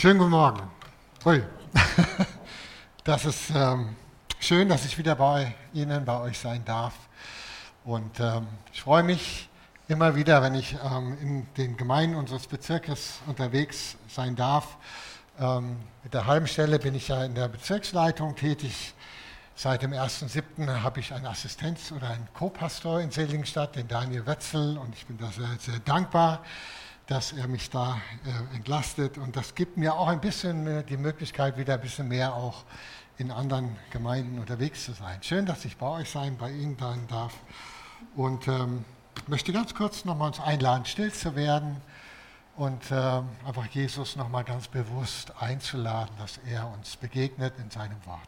Schönen guten Morgen. Ui. Das ist schön, dass ich wieder bei Ihnen, bei euch sein darf. Und ich freue mich immer wieder, wenn ich in den Gemeinden unseres Bezirkes unterwegs sein darf. Mit der halben Stelle bin ich ja in der Bezirksleitung tätig. Seit dem 1.7. habe ich einen Assistenz- oder einen Co-Pastor in Seligenstadt, den Daniel Wetzel, und ich bin da sehr, sehr dankbar, dass er mich da entlastet. Und das gibt mir auch ein bisschen die Möglichkeit, wieder ein bisschen mehr auch in anderen Gemeinden unterwegs zu sein. Schön, dass ich bei euch sein, bei Ihnen sein darf. Und möchte ganz kurz nochmal uns einladen, still zu werden und einfach Jesus nochmal ganz bewusst einzuladen, dass er uns begegnet in seinem Wort.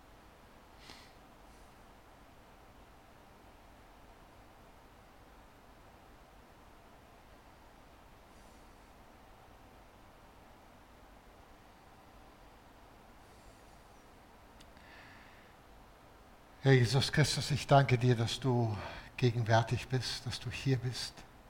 Herr Jesus Christus, ich danke dir, dass du gegenwärtig bist, dass du hier bist,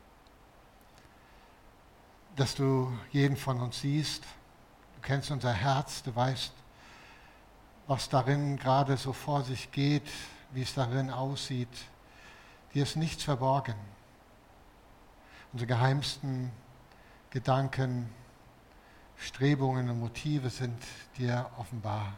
dass du jeden von uns siehst. Du kennst unser Herz, du weißt, was darin gerade so vor sich geht, wie es darin aussieht. Dir ist nichts verborgen. Unsere geheimsten Gedanken, Strebungen und Motive sind dir offenbar.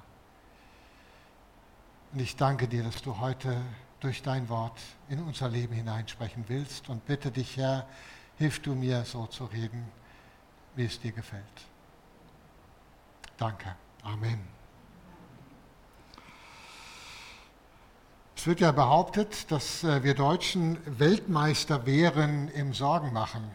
Und ich danke dir, dass du heute durch dein Wort in unser Leben hineinsprechen willst, und bitte dich, Herr, hilf du mir, so zu reden, wie es dir gefällt. Danke. Amen. Es wird ja behauptet, dass wir Deutschen Weltmeister wären im Sorgenmachen,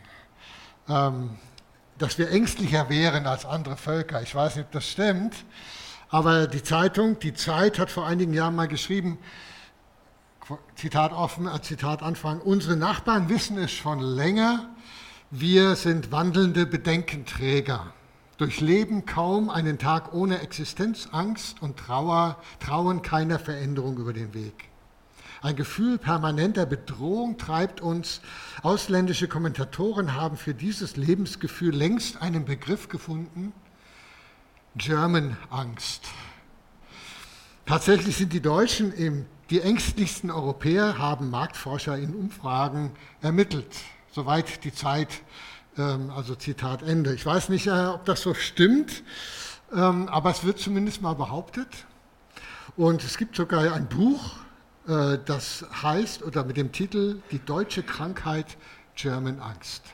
dass wir ängstlicher wären als andere Völker. Ich weiß nicht, ob das stimmt. Aber die Zeitung, die Zeit, hat vor einigen Jahren mal geschrieben, Zitat offen, Zitat Anfang, unsere Nachbarn wissen es schon länger, wir sind wandelnde Bedenkenträger, durchleben kaum einen Tag ohne Existenzangst und trauen keiner Veränderung über den Weg. Ein Gefühl permanenter Bedrohung treibt uns. Ausländische Kommentatoren haben für dieses Lebensgefühl längst einen Begriff gefunden: German Angst. Tatsächlich sind die Deutschen die ängstlichsten Europäer, haben Marktforscher in Umfragen ermittelt. Soweit die Zeit, also Zitat Ende. Ich weiß nicht, ob das so stimmt, aber es wird zumindest mal behauptet. Und es gibt sogar ein Buch, das heißt, oder mit dem Titel Die deutsche Krankheit German Angst.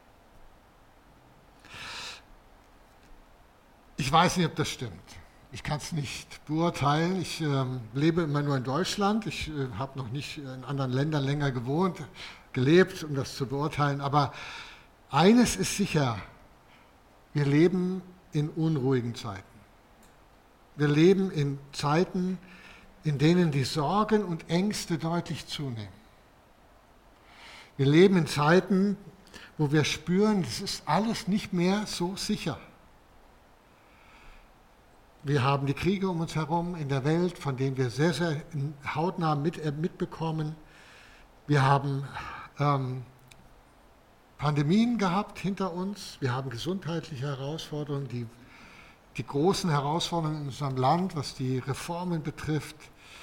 Ich weiß nicht, ob das stimmt. Ich kann es nicht beurteilen. Ich lebe immer nur in Deutschland. Ich habe noch nicht in anderen Ländern länger gelebt, um das zu beurteilen. Aber eines ist sicher: Wir leben in unruhigen Zeiten. Wir leben in Zeiten, in denen die Sorgen und Ängste deutlich zunehmen. Wir leben in Zeiten, wo wir spüren, es ist alles nicht mehr so sicher. Wir haben die Kriege um uns herum in der Welt, von denen wir sehr, sehr hautnah mitbekommen. Wir haben Pandemien gehabt hinter uns. Wir haben gesundheitliche Herausforderungen, die großen Herausforderungen in unserem Land, was die Reformen betrifft.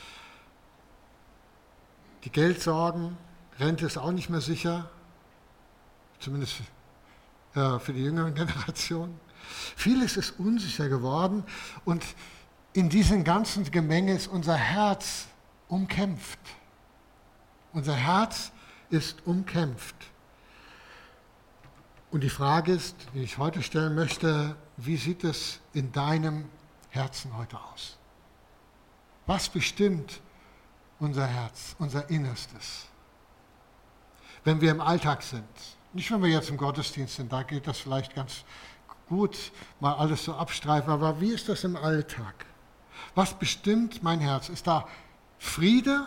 Die Geldsorgen, Rente ist auch nicht mehr sicher, zumindest für die jüngere Generation. Vieles ist unsicher geworden, und in diesem ganzen Gemenge ist unser Herz umkämpft. Unser Herz ist umkämpft. Und die Frage ist, die ich heute stellen möchte: Wie sieht es in deinem Herzen heute aus? Was bestimmt unser Herz, unser Innerstes, wenn wir im Alltag sind? Nicht, wenn wir jetzt im Gottesdienst sind, da geht das vielleicht ganz gut, mal alles so abstreifen, aber wie ist das im Alltag? Was bestimmt mein Herz? Ist da Friede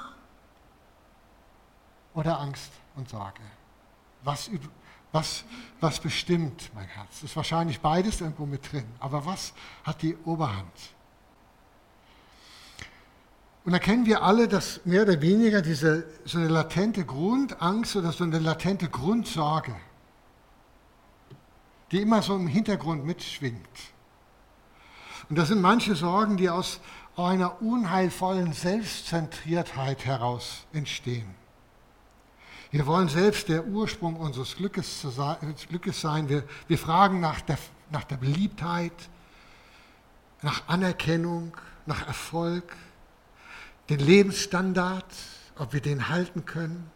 oder Angst und Sorge? Was bestimmt mein Herz? Ist wahrscheinlich beides irgendwo mit drin, aber was hat die Oberhand? Und erkennen wir alle, dass mehr oder weniger so eine latente Grundangst oder so eine latente Grundsorge, die immer so im Hintergrund mitschwingt, Und das sind manche Sorgen, die aus einer unheilvollen Selbstzentriertheit heraus entstehen. Wir wollen selbst der Ursprung unseres Glückes sein. Wir fragen nach der Beliebtheit, nach Anerkennung, nach Erfolg, den Lebensstandard, ob wir den halten können.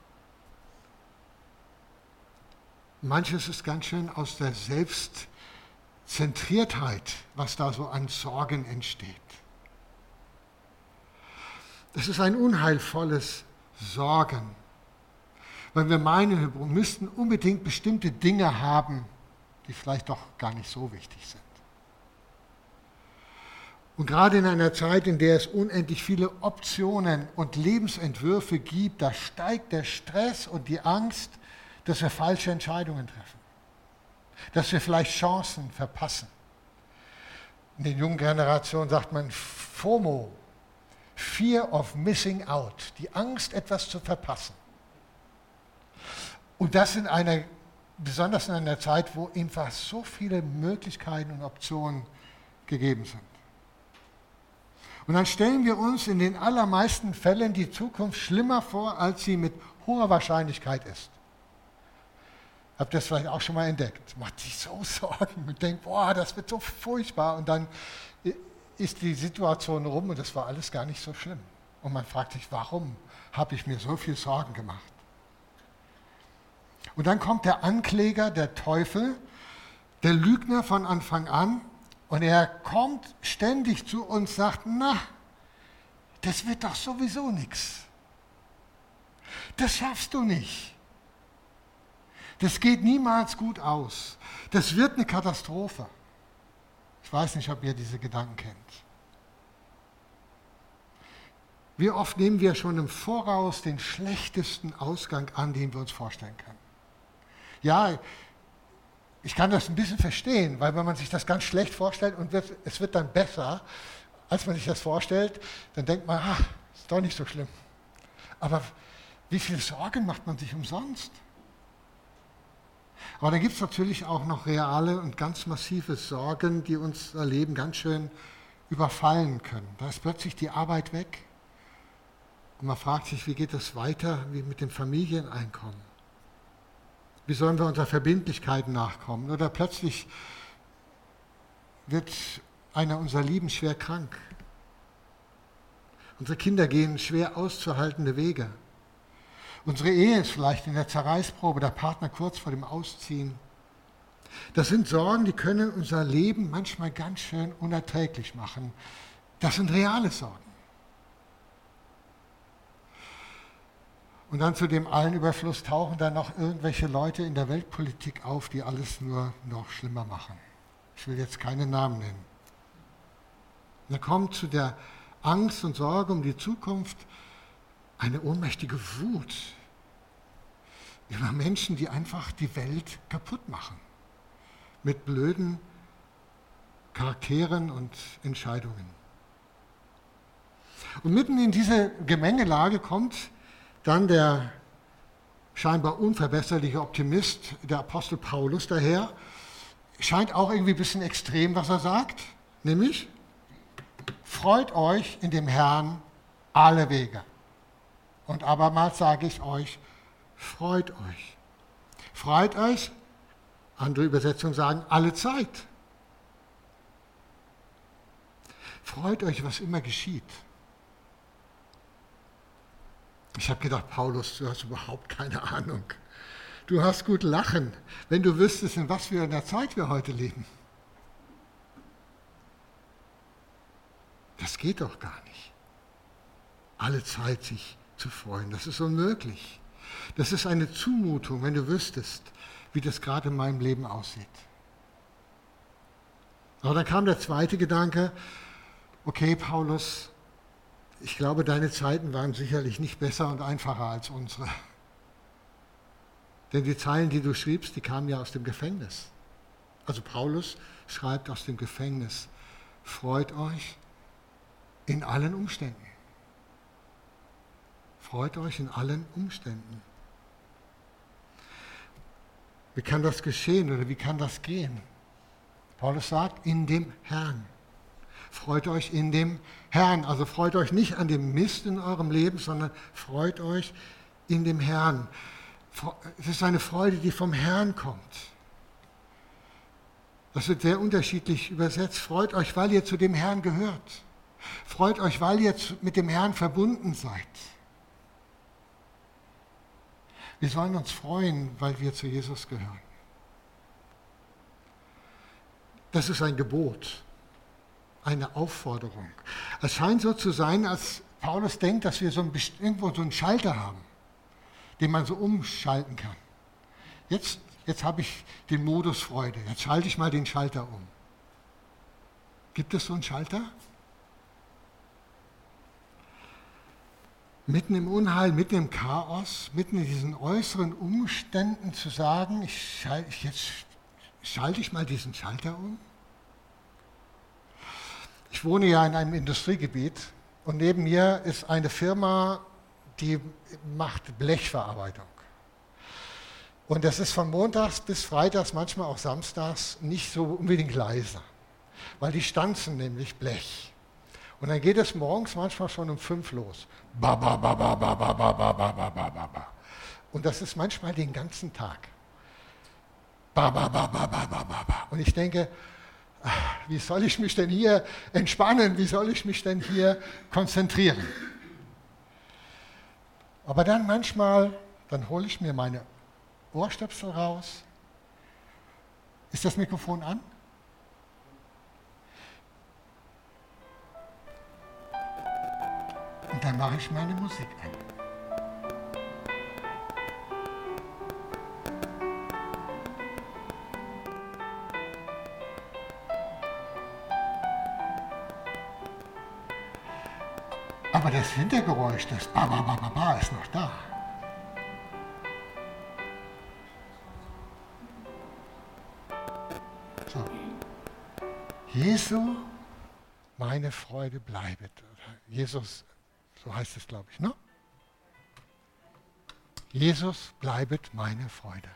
Manches ist ganz schön aus der Selbstzentriertheit, was da so an Sorgen entsteht. Das ist ein unheilvolles Sorgen, weil wir meinen, wir müssten unbedingt bestimmte Dinge haben, die vielleicht doch gar nicht so wichtig sind. Und gerade in einer Zeit, in der es unendlich viele Optionen und Lebensentwürfe gibt, da steigt der Stress und die Angst, dass wir falsche Entscheidungen treffen, dass wir vielleicht Chancen verpassen. In den jungen Generationen sagt man FOMO, Fear of Missing Out, die Angst, etwas zu verpassen. Und das besonders in einer Zeit, wo einfach so viele Möglichkeiten und Optionen gegeben sind. Und dann stellen wir uns in den allermeisten Fällen die Zukunft schlimmer vor, als sie mit hoher Wahrscheinlichkeit ist. Habt ihr das vielleicht auch schon mal entdeckt? Macht sich so Sorgen und denkt, boah, das wird so furchtbar. Und dann ist die Situation rum und das war alles gar nicht so schlimm. Und man fragt sich, warum habe ich mir so viel Sorgen gemacht? Und dann kommt der Ankläger, der Teufel, der Lügner von Anfang an. Und er kommt ständig zu uns und sagt, na, das wird doch sowieso nichts. Das schaffst du nicht. Das geht niemals gut aus. Das wird eine Katastrophe. Ich weiß nicht, ob ihr diese Gedanken kennt. Wie oft nehmen wir schon im Voraus den schlechtesten Ausgang an, den wir uns vorstellen können. Ja, ich kann das ein bisschen verstehen, weil wenn man sich das ganz schlecht vorstellt und es wird dann besser, als man sich das vorstellt, dann denkt man, ist doch nicht so schlimm. Aber wie viel Sorgen macht man sich umsonst? Aber dann gibt es natürlich auch noch reale und ganz massive Sorgen, die unser Leben ganz schön überfallen können. Da ist plötzlich die Arbeit weg und man fragt sich, wie geht es weiter, wie mit dem Familieneinkommen? Wie sollen wir unserer Verbindlichkeiten nachkommen? Oder plötzlich wird einer unserer Lieben schwer krank. Unsere Kinder gehen schwer auszuhaltende Wege. Unsere Ehe ist vielleicht in der Zerreißprobe, der Partner kurz vor dem Ausziehen. Das sind Sorgen, die können unser Leben manchmal ganz schön unerträglich machen. Das sind reale Sorgen. Und dann zu dem allen Überfluss tauchen dann noch irgendwelche Leute in der Weltpolitik auf, die alles nur noch schlimmer machen. Ich will jetzt keine Namen nennen. Und dann kommt zu der Angst und Sorge um die Zukunft eine ohnmächtige Wut über Menschen, die einfach die Welt kaputt machen. Mit blöden Charakteren und Entscheidungen. Und mitten in diese Gemengelage kommt dann der scheinbar unverbesserliche Optimist, der Apostel Paulus daher, scheint auch irgendwie ein bisschen extrem, was er sagt, nämlich, freut euch in dem Herrn alle Wege. Und abermals sage ich euch, freut euch. Freut euch, andere Übersetzungen sagen, alle Zeit. Freut euch, was immer geschieht. Ich habe gedacht, Paulus, du hast überhaupt keine Ahnung. Du hast gut lachen, wenn du wüsstest, in was für einer Zeit wir heute leben. Das geht doch gar nicht. Alle Zeit sich zu freuen, das ist unmöglich. Das ist eine Zumutung, wenn du wüsstest, wie das gerade in meinem Leben aussieht. Aber dann kam der zweite Gedanke, okay, Paulus, ich glaube, deine Zeiten waren sicherlich nicht besser und einfacher als unsere. Denn die Zeilen, die du schriebst, die kamen ja aus dem Gefängnis. Also Paulus schreibt aus dem Gefängnis, freut euch in allen Umständen. Freut euch in allen Umständen. Wie kann das geschehen oder wie kann das gehen? Paulus sagt, in dem Herrn. freut euch in dem Herrn. Also freut euch nicht an dem Mist in eurem Leben, sondern freut euch in dem Herrn. Es ist eine Freude, die vom Herrn kommt. Das wird sehr unterschiedlich übersetzt. Freut euch, weil ihr zu dem Herrn gehört. Freut euch, weil ihr mit dem Herrn verbunden seid. Wir sollen uns freuen, weil wir zu Jesus gehören. Das ist ein Gebot, eine Aufforderung. Es scheint so zu sein, als Paulus denkt, dass wir irgendwo so einen Schalter haben, den man so umschalten kann. Jetzt habe ich den Modus Freude. Jetzt schalte ich mal den Schalter um. Gibt es so einen Schalter? Mitten im Unheil, mitten im Chaos, mitten in diesen äußeren Umständen zu sagen, jetzt schalte ich mal diesen Schalter um? Ich wohne ja in einem Industriegebiet und neben mir ist eine Firma, die macht Blechverarbeitung. Und das ist von montags bis freitags, manchmal auch samstags, nicht so unbedingt leise, weil die stanzen nämlich Blech. Und dann geht es morgens manchmal schon um 5 los. Ba, ba, ba, ba, ba, ba, ba, ba, ba, ba, ba, ba. Und das ist manchmal den ganzen Tag. Ba, ba, ba, ba, ba, ba, ba, ba. Und ich denke, wie soll ich mich denn hier entspannen? Wie soll ich mich denn hier konzentrieren? Aber dann manchmal, dann hole ich mir meine Ohrstöpsel raus. Ist das Mikrofon an? Und dann mache ich meine Musik an. Aber das Hintergeräusch, das Ba, Ba, Ba, Ba, Ba ist noch da. So. Jesu, meine Freude bleibet. Jesus, so heißt es, glaube ich, ne? Jesus bleibet meine Freude.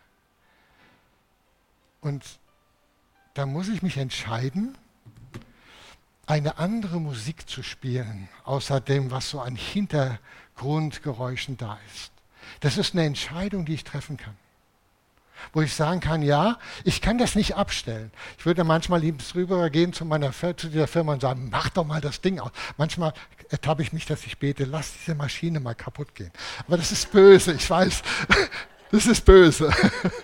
Und da muss ich mich entscheiden, eine andere Musik zu spielen, außer dem, was so an Hintergrundgeräuschen da ist. Das ist eine Entscheidung, die ich treffen kann. Wo ich sagen kann, ja, ich kann das nicht abstellen. Ich würde manchmal liebend rübergehen zu dieser Firma und sagen, mach doch mal das Ding aus. Manchmal ertappe ich mich, dass ich bete, lass diese Maschine mal kaputt gehen. Aber das ist böse, ich weiß, das ist böse.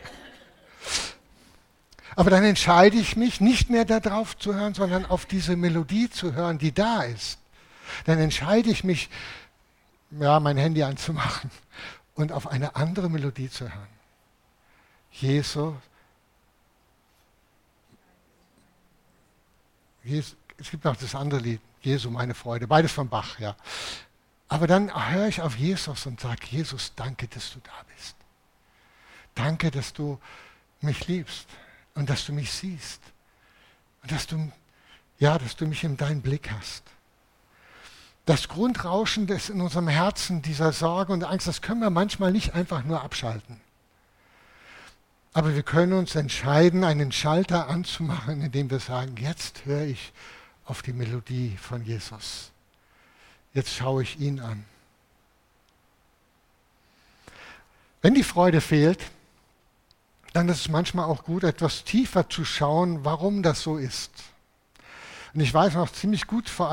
Aber dann entscheide ich mich, nicht mehr darauf zu hören, sondern auf diese Melodie zu hören, die da ist. Dann entscheide ich mich, ja, mein Handy anzumachen und auf eine andere Melodie zu hören. Jesus, es gibt noch das andere Lied, Jesu, meine Freude, beides von Bach, ja. Aber dann höre ich auf Jesus und sage, Jesus, danke, dass du da bist. Danke, dass du mich liebst und dass du mich siehst. Und dass du mich in deinen Blick hast. Das Grundrauschen, das in unserem Herzen, dieser Sorge und Angst, das können wir manchmal nicht einfach nur abschalten. Aber wir können uns entscheiden, einen Schalter anzumachen, indem wir sagen, jetzt höre ich auf die Melodie von Jesus. Jetzt schaue ich ihn an. Wenn die Freude fehlt, dann ist es manchmal auch gut, etwas tiefer zu schauen, warum das so ist. Und ich weiß noch ziemlich gut, vor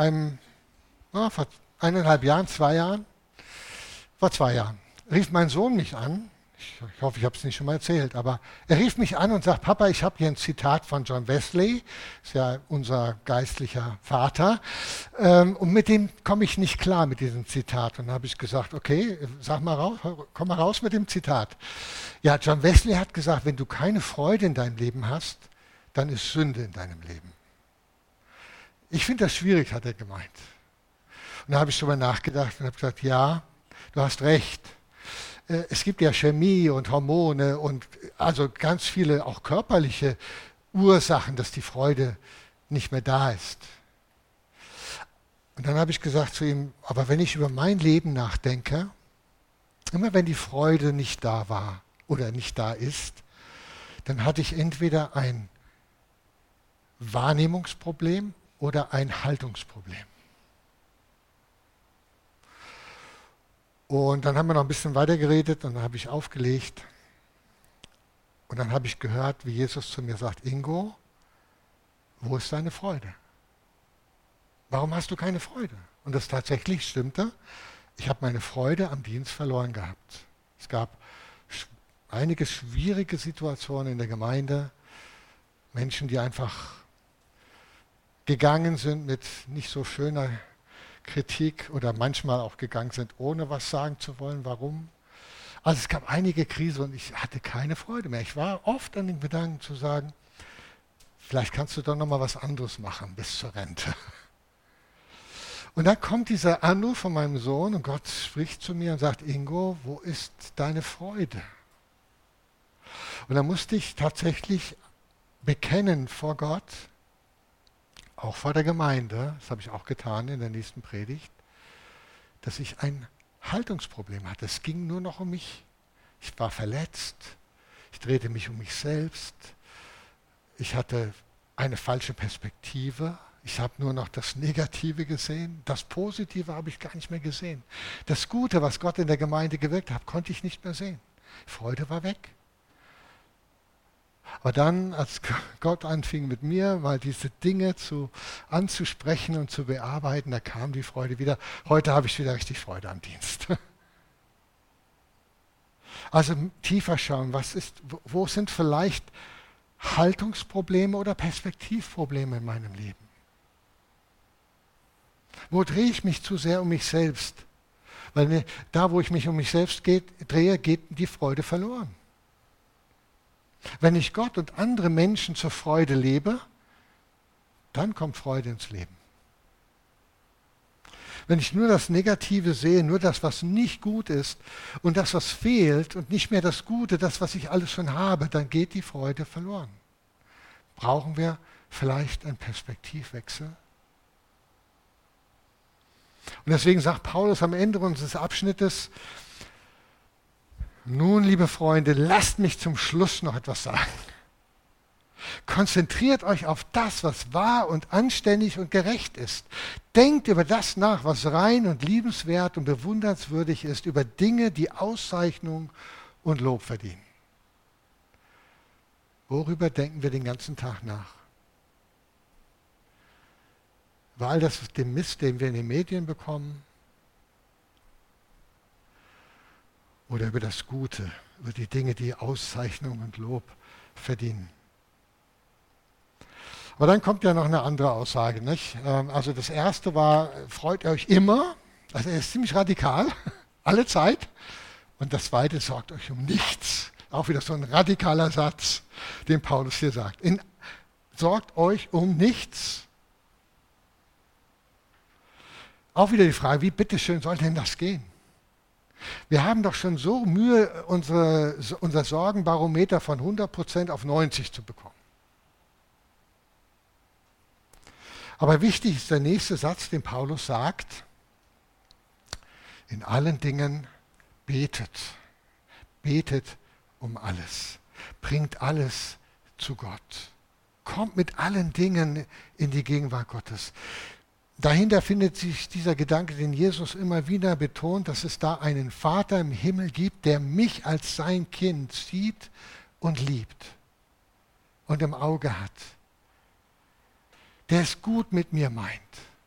1,5 Jahren, 2 Jahren, vor 2 Jahren, rief mein Sohn mich an. Ich hoffe, ich habe es nicht schon mal erzählt, aber er rief mich an und sagt, Papa, ich habe hier ein Zitat von John Wesley, ist ja unser geistlicher Vater, und mit dem komme ich nicht klar, mit diesem Zitat. Und dann habe ich gesagt, okay, komm mal raus mit dem Zitat. Ja, John Wesley hat gesagt, wenn du keine Freude in deinem Leben hast, dann ist Sünde in deinem Leben. Ich finde das schwierig, hat er gemeint. Und da habe ich darüber nachgedacht und habe gesagt, ja, du hast recht. Es gibt ja Chemie und Hormone und also ganz viele auch körperliche Ursachen, dass die Freude nicht mehr da ist. Und dann habe ich gesagt zu ihm, aber wenn ich über mein Leben nachdenke, immer wenn die Freude nicht da war oder nicht da ist, dann hatte ich entweder ein Wahrnehmungsproblem oder ein Haltungsproblem? Und dann haben wir noch ein bisschen weiter geredet und dann habe ich aufgelegt. Und dann habe ich gehört, wie Jesus zu mir sagt, Ingo, wo ist deine Freude? Warum hast du keine Freude? Und das tatsächlich stimmte. Ich habe meine Freude am Dienst verloren gehabt. Es gab einige schwierige Situationen in der Gemeinde. Menschen, die einfach gegangen sind mit nicht so schöner Kritik oder manchmal auch gegangen sind, ohne was sagen zu wollen. Warum? Also es gab einige Krisen und ich hatte keine Freude mehr. Ich war oft an den Gedanken zu sagen, vielleicht kannst du doch noch mal was anderes machen bis zur Rente. Und dann kommt dieser Anruf von meinem Sohn und Gott spricht zu mir und sagt, Ingo, wo ist deine Freude? Und dann musste ich tatsächlich bekennen vor Gott, auch vor der Gemeinde, das habe ich auch getan in der nächsten Predigt, dass ich ein Haltungsproblem hatte. Es ging nur noch um mich. Ich war verletzt, ich drehte mich um mich selbst, ich hatte eine falsche Perspektive. Ich habe nur noch das Negative gesehen. Das Positive habe ich gar nicht mehr gesehen. Das Gute, was Gott in der Gemeinde gewirkt hat, konnte ich nicht mehr sehen. Freude war weg. Aber dann, als Gott anfing mit mir, mal diese Dinge anzusprechen und zu bearbeiten, da kam die Freude wieder. Heute habe ich wieder richtig Freude am Dienst. Also tiefer schauen, wo sind vielleicht Haltungsprobleme oder Perspektivprobleme in meinem Leben? Wo drehe ich mich zu sehr um mich selbst? Weil da, wo ich mich um mich selbst drehe, geht die Freude verloren. Wenn ich Gott und andere Menschen zur Freude lebe, dann kommt Freude ins Leben. Wenn ich nur das Negative sehe, nur das, was nicht gut ist und das, was fehlt und nicht mehr das Gute, das, was ich alles schon habe, dann geht die Freude verloren. Brauchen wir vielleicht einen Perspektivwechsel? Und deswegen sagt Paulus am Ende unseres Abschnittes, nun, liebe Freunde, lasst mich zum Schluss noch etwas sagen. Konzentriert euch auf das, was wahr und anständig und gerecht ist. Denkt über das nach, was rein und liebenswert und bewundernswürdig ist, über Dinge, die Auszeichnung und Lob verdienen. Worüber denken wir den ganzen Tag nach? Über all das, den Mist, den wir in den Medien bekommen? Oder über das Gute, über die Dinge, die Auszeichnung und Lob verdienen? Aber dann kommt ja noch eine andere Aussage, nicht? Also das erste war, freut euch immer. Also er ist ziemlich radikal, alle Zeit. Und das zweite, sorgt euch um nichts. Auch wieder so ein radikaler Satz, den Paulus hier sagt. Sorgt euch um nichts. Auch wieder die Frage, wie bitteschön soll denn das gehen? Wir haben doch schon so Mühe, unser Sorgenbarometer von 100% auf 90 zu bekommen. Aber wichtig ist der nächste Satz, den Paulus sagt, in allen Dingen betet. Betet um alles. Bringt alles zu Gott. Kommt mit allen Dingen in die Gegenwart Gottes. Dahinter findet sich dieser Gedanke, den Jesus immer wieder betont, dass es da einen Vater im Himmel gibt, der mich als sein Kind sieht und liebt und im Auge hat. Der es gut mit mir meint.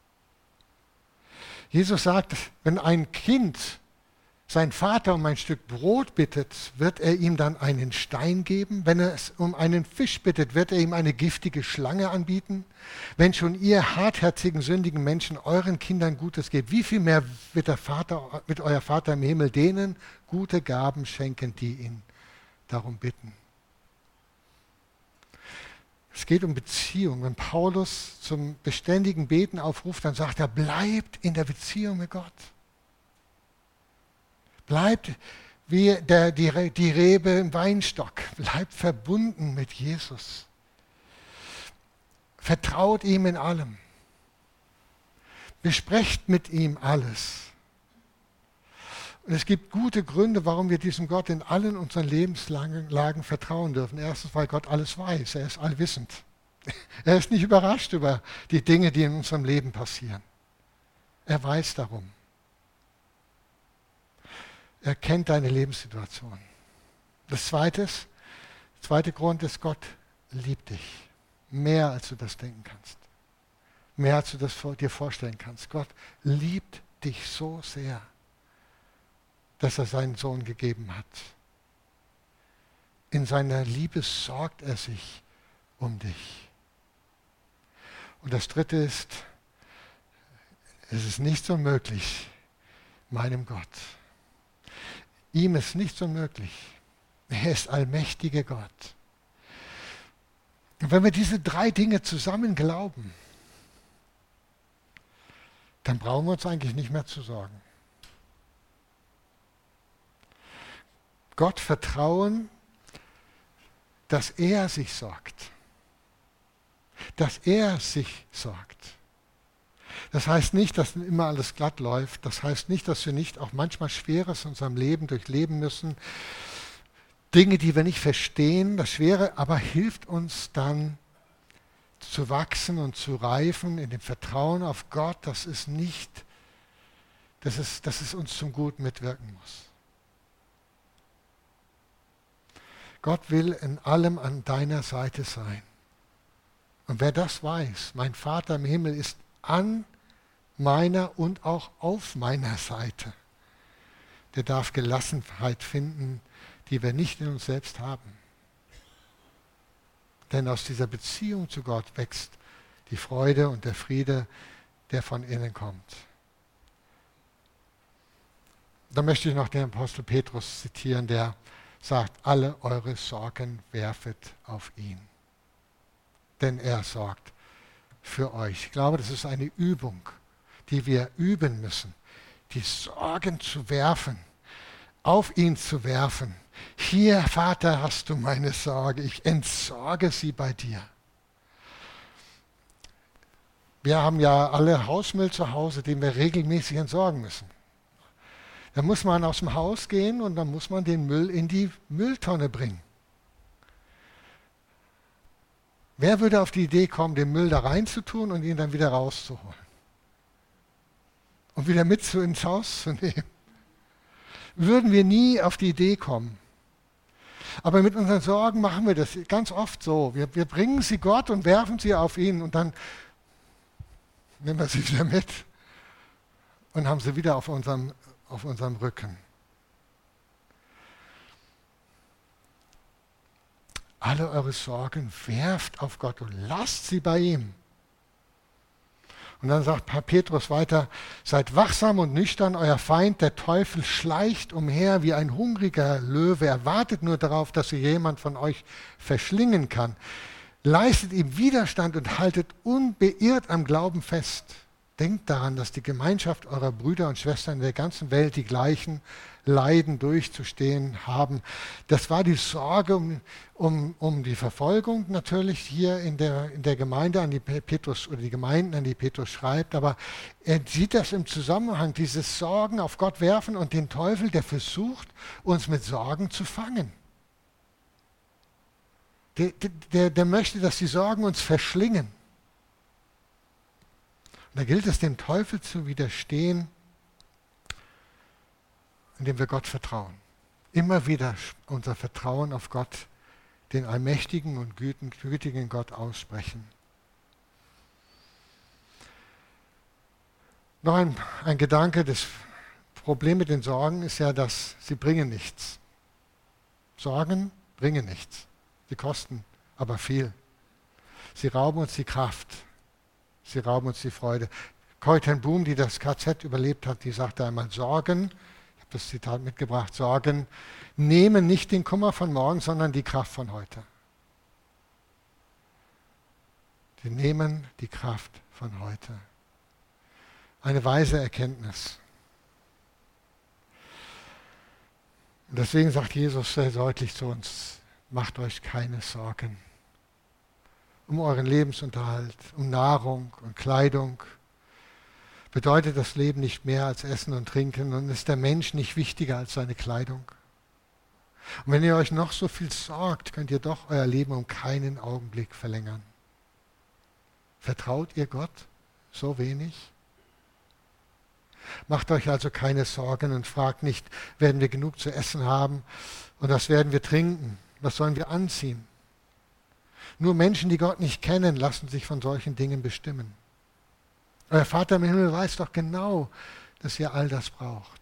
Jesus sagt, wenn ein Kind seinen Vater um ein Stück Brot bittet, wird er ihm dann einen Stein geben. Wenn er es um einen Fisch bittet, wird er ihm eine giftige Schlange anbieten. Wenn schon ihr hartherzigen, sündigen Menschen euren Kindern Gutes gebt, wie viel mehr wird euer Vater im Himmel denen gute Gaben schenken, die ihn darum bitten. Es geht um Beziehung. Wenn Paulus zum beständigen Beten aufruft, dann sagt er, bleibt in der Beziehung mit Gott. Bleibt wie die Rebe im Weinstock. Bleibt verbunden mit Jesus. Vertraut ihm in allem. Besprecht mit ihm alles. Und es gibt gute Gründe, warum wir diesem Gott in allen unseren Lebenslagen vertrauen dürfen. Erstens, weil Gott alles weiß. Er ist allwissend. Er ist nicht überrascht über die Dinge, die in unserem Leben passieren. Er weiß darum. Er kennt deine Lebenssituation. Das zweite Grund ist, Gott liebt dich. Mehr als du das denken kannst. Mehr als du das dir vorstellen kannst. Gott liebt dich so sehr, dass er seinen Sohn gegeben hat. In seiner Liebe sorgt er sich um dich. Und das dritte ist, es ist nicht unmöglich, meinem Gott. Ihm ist nichts unmöglich. Er ist allmächtiger Gott. Und wenn wir diese 3 Dinge zusammen glauben, dann brauchen wir uns eigentlich nicht mehr zu sorgen. Gott vertrauen, dass er sich sorgt. Dass er sich sorgt. Das heißt nicht, dass immer alles glatt läuft. Das heißt nicht, dass wir nicht auch manchmal Schweres in unserem Leben durchleben müssen. Dinge, die wir nicht verstehen, das Schwere, aber hilft uns dann zu wachsen und zu reifen in dem Vertrauen auf Gott, dass es uns zum Guten mitwirken muss. Gott will in allem an deiner Seite sein. Und wer das weiß, mein Vater im Himmel ist an meiner und auch auf meiner Seite, der darf Gelassenheit finden, die wir nicht in uns selbst haben. Denn aus dieser Beziehung zu Gott wächst die Freude und der Friede, der von innen kommt. Da möchte ich noch den Apostel Petrus zitieren, der sagt, alle eure Sorgen werfet auf ihn. Denn er sorgt für euch. Ich glaube, das ist eine Übung, die wir üben müssen, die Sorgen zu werfen, auf ihn zu werfen. Hier, Vater, hast du meine Sorge, ich entsorge sie bei dir. Wir haben ja alle Hausmüll zu Hause, den wir regelmäßig entsorgen müssen. Da muss man aus dem Haus gehen und dann muss man den Müll in die Mülltonne bringen. Wer würde auf die Idee kommen, den Müll da reinzutun und ihn dann wieder rauszuholen? Und wieder mit ins Haus zu nehmen? Würden wir nie auf die Idee kommen. Aber mit unseren Sorgen machen wir das ganz oft so. Wir bringen sie Gott und werfen sie auf ihn und dann nehmen wir sie wieder mit und haben sie wieder auf unserem Rücken. Alle eure Sorgen werft auf Gott und lasst sie bei ihm. Und dann sagt Petrus weiter, seid wachsam und nüchtern, euer Feind, der Teufel, schleicht umher wie ein hungriger Löwe. Er wartet nur darauf, dass ihr jemand von euch verschlingen kann. Leistet ihm Widerstand und haltet unbeirrt am Glauben fest. Denkt daran, dass die Gemeinschaft eurer Brüder und Schwestern in der ganzen Welt die gleichen Leiden durchzustehen haben. Das war die Sorge um die Verfolgung natürlich hier in der Gemeinde, an die Petrus oder die Gemeinden, an die Petrus schreibt. Aber er sieht das im Zusammenhang, dieses Sorgen auf Gott werfen und den Teufel, der versucht, uns mit Sorgen zu fangen. Der möchte, dass die Sorgen uns verschlingen. Und da gilt es, dem Teufel zu widerstehen, indem wir Gott vertrauen. Immer wieder unser Vertrauen auf Gott, den allmächtigen und gütigen Gott aussprechen. Noch ein Gedanke, das Problem mit den Sorgen ist ja, dass sie bringen nichts. Sorgen bringen nichts. Sie kosten aber viel. Sie rauben uns die Kraft. Sie rauben uns die Freude. Corrie ten Boom, die das KZ überlebt hat, die sagte einmal, Sorgen, ich habe das Zitat mitgebracht, Sorgen nehmen nicht den Kummer von morgen, sondern die Kraft von heute. Sie nehmen die Kraft von heute. Eine weise Erkenntnis. Und deswegen sagt Jesus sehr deutlich zu uns, macht euch keine Sorgen um euren Lebensunterhalt, um Nahrung und Kleidung. Bedeutet das Leben nicht mehr als Essen und Trinken und ist der Mensch nicht wichtiger als seine Kleidung? Und wenn ihr euch noch so viel sorgt, könnt ihr doch euer Leben um keinen Augenblick verlängern. Vertraut ihr Gott so wenig? Macht euch also keine Sorgen und fragt nicht, werden wir genug zu essen haben und was werden wir trinken, was sollen wir anziehen? Nur Menschen, die Gott nicht kennen, lassen sich von solchen Dingen bestimmen. Euer Vater im Himmel weiß doch genau, dass ihr all das braucht.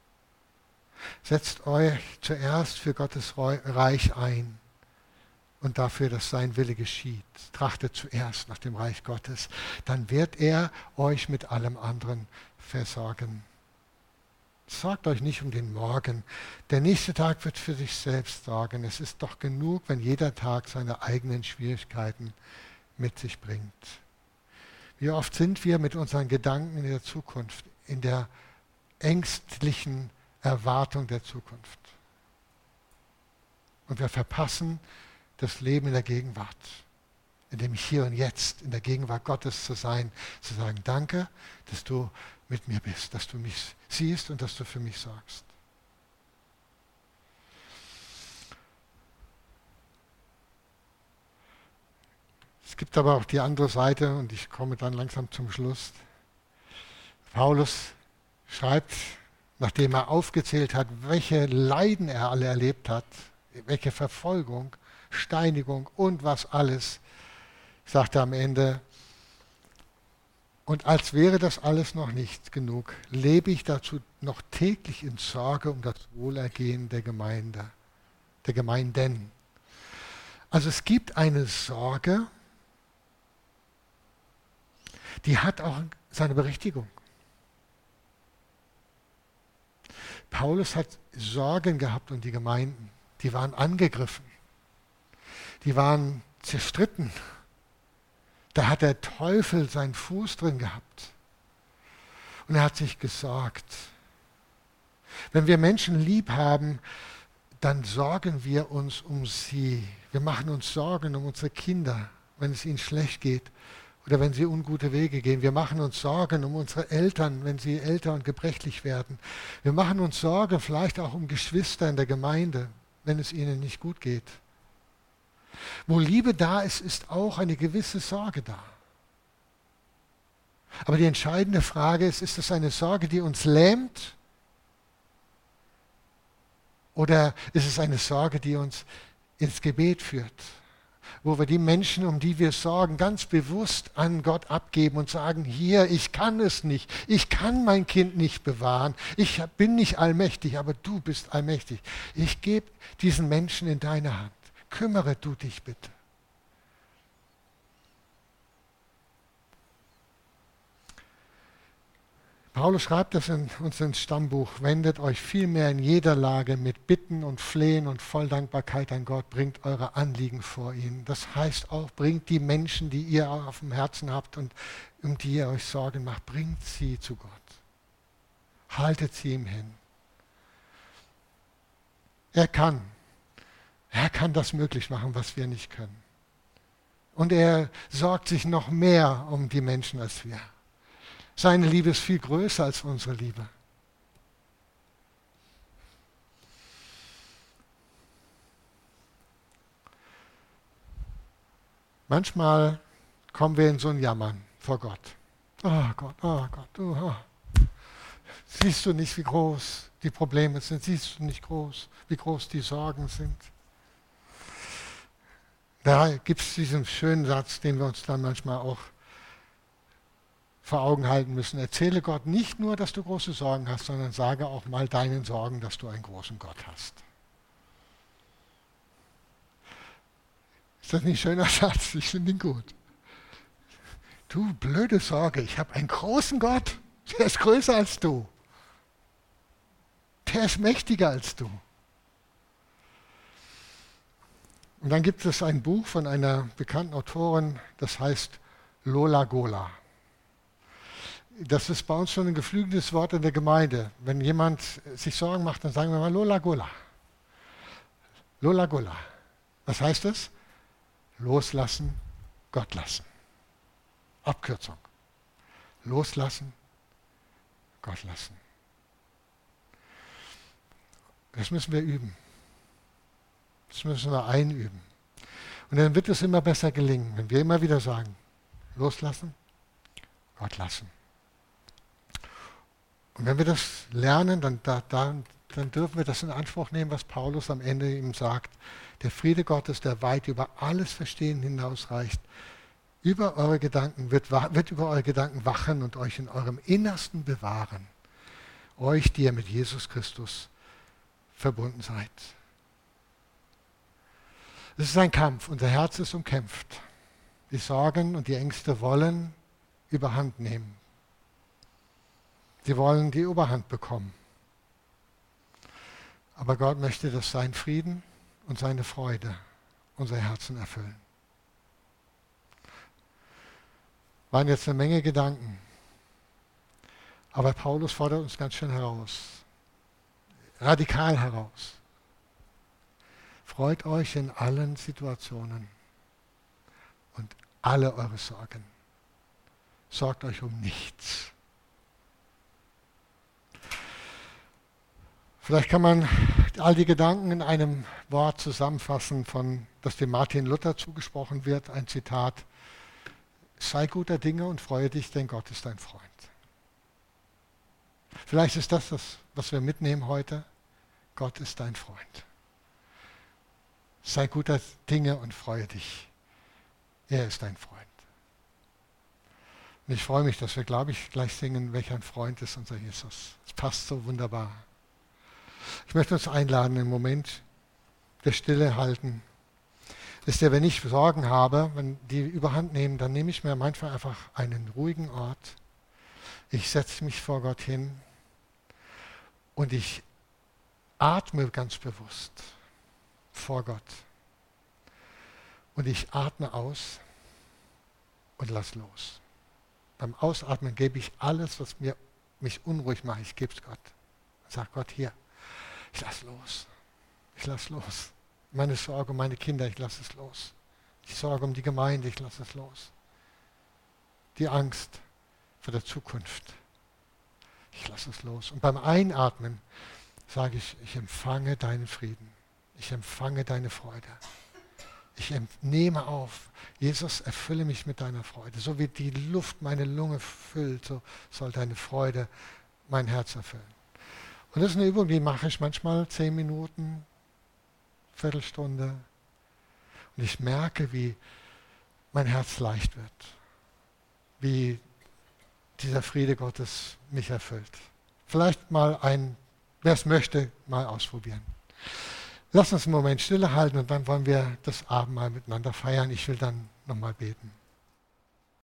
Setzt euch zuerst für Gottes Reich ein und dafür, dass sein Wille geschieht. Trachtet zuerst nach dem Reich Gottes, dann wird er euch mit allem anderen versorgen. Sorgt euch nicht um den Morgen. Der nächste Tag wird für sich selbst sorgen. Es ist doch genug, wenn jeder Tag seine eigenen Schwierigkeiten mit sich bringt. Wie oft sind wir mit unseren Gedanken in der Zukunft, in der ängstlichen Erwartung der Zukunft. Und wir verpassen das Leben in der Gegenwart, in dem Hier und Jetzt, in der Gegenwart Gottes zu sein, zu sagen, danke, dass du mit mir bist, dass du mich siehst und dass du für mich sorgst. Es gibt aber auch die andere Seite und ich komme dann langsam zum Schluss. Paulus schreibt, nachdem er aufgezählt hat, welche Leiden er alle erlebt hat, welche Verfolgung, Steinigung und was alles, sagt er am Ende, und als wäre das alles noch nicht genug, lebe ich dazu noch täglich in Sorge um das Wohlergehen der Gemeinde, der Gemeinden. Also es gibt eine Sorge, die hat auch seine Berechtigung. Paulus hat Sorgen gehabt um die Gemeinden. Die waren angegriffen. Die waren zerstritten. Da hat der Teufel seinen Fuß drin gehabt. Und er hat sich gesorgt. Wenn wir Menschen lieb haben, dann sorgen wir uns um sie. Wir machen uns Sorgen um unsere Kinder, wenn es ihnen schlecht geht oder wenn sie ungute Wege gehen. Wir machen uns Sorgen um unsere Eltern, wenn sie älter und gebrechlich werden. Wir machen uns Sorgen vielleicht auch um Geschwister in der Gemeinde, wenn es ihnen nicht gut geht. Wo Liebe da ist, ist auch eine gewisse Sorge da. Aber die entscheidende Frage ist es eine Sorge, die uns lähmt? Oder ist es eine Sorge, die uns ins Gebet führt? Wo wir die Menschen, um die wir sorgen, ganz bewusst an Gott abgeben und sagen, hier, ich kann es nicht, ich kann mein Kind nicht bewahren, ich bin nicht allmächtig, aber du bist allmächtig. Ich gebe diesen Menschen in deine Hand. Kümmere du dich bitte. Paulus schreibt das in unserem Stammbuch, wendet euch vielmehr in jeder Lage mit Bitten und Flehen und voll Dankbarkeit an Gott, bringt eure Anliegen vor ihn. Das heißt auch, bringt die Menschen, die ihr auf dem Herzen habt und um die ihr euch Sorgen macht, bringt sie zu Gott. Haltet sie ihm hin. Er kann das möglich machen, was wir nicht können. Und er sorgt sich noch mehr um die Menschen als wir. Seine Liebe ist viel größer als unsere Liebe. Manchmal kommen wir in so ein Jammern vor Gott. Oh Gott, siehst du nicht, wie groß die Probleme sind? Siehst du nicht wie groß die Sorgen sind? Da gibt es diesen schönen Satz, den wir uns dann manchmal auch vor Augen halten müssen. Erzähle Gott nicht nur, dass du große Sorgen hast, sondern sage auch mal deinen Sorgen, dass du einen großen Gott hast. Ist das nicht ein schöner Satz? Ich finde ihn gut. Du blöde Sorge, ich habe einen großen Gott, der ist größer als du. Der ist mächtiger als du. Und dann gibt es ein Buch von einer bekannten Autorin, das heißt Lola Gola. Das ist bei uns schon ein geflügeltes Wort in der Gemeinde. Wenn jemand sich Sorgen macht, dann sagen wir mal Lola Gola. Lola Gola. Was heißt das? Loslassen, Gott lassen. Abkürzung. Loslassen, Gott lassen. Das müssen wir üben. Das müssen wir einüben. Und dann wird es immer besser gelingen, wenn wir immer wieder sagen, loslassen, Gott lassen. Und wenn wir das lernen, dann dürfen wir das in Anspruch nehmen, was Paulus am Ende ihm sagt. Der Friede Gottes, der weit über alles Verstehen hinausreicht, wird über eure Gedanken wachen und euch in eurem Innersten bewahren. Euch, die ihr mit Jesus Christus verbunden seid. Es ist ein Kampf, unser Herz ist umkämpft. Die Sorgen und die Ängste wollen Überhand nehmen. Sie wollen die Oberhand bekommen. Aber Gott möchte, dass sein Frieden und seine Freude unser Herzen erfüllen. Waren jetzt eine Menge Gedanken. Aber Paulus fordert uns ganz schön heraus. Radikal heraus. Freut euch in allen Situationen und alle eure Sorgen. Sorgt euch um nichts. Vielleicht kann man all die Gedanken in einem Wort zusammenfassen, das dem Martin Luther zugesprochen wird, ein Zitat: Sei guter Dinge und freue dich, denn Gott ist dein Freund. Vielleicht ist das, was wir mitnehmen heute. Gott ist dein Freund. Sei guter Dinge und freue dich. Er ist dein Freund. Und ich freue mich, dass wir, glaube ich, gleich singen, welch ein Freund ist unser Jesus. Es passt so wunderbar. Ich möchte uns einladen, einen Moment der Stille halten. Wisst ihr, wenn ich Sorgen habe, wenn die überhand nehmen, dann nehme ich mir manchmal einfach einen ruhigen Ort. Ich setze mich vor Gott hin und ich atme ganz bewusst vor Gott. Und ich atme aus und lass los. Beim Ausatmen gebe ich alles, was mich unruhig macht, ich gebe es Gott. Und sage Gott, hier, ich lass los. Ich lass los. Meine Sorge um meine Kinder, ich lasse es los. Die Sorge um die Gemeinde, ich lasse es los. Die Angst vor der Zukunft, ich lasse es los. Und beim Einatmen sage ich empfange deinen Frieden. Ich empfange deine Freude. Ich nehme auf, Jesus, erfülle mich mit deiner Freude. So wie die Luft meine Lunge füllt, so soll deine Freude mein Herz erfüllen. Und das ist eine Übung, die mache ich manchmal 10 Minuten, Viertelstunde. Und ich merke, wie mein Herz leicht wird. Wie dieser Friede Gottes mich erfüllt. Vielleicht mal wer es möchte, mal ausprobieren. Lass uns einen Moment Stille halten und dann wollen wir das Abendmahl miteinander feiern. Ich will dann nochmal beten.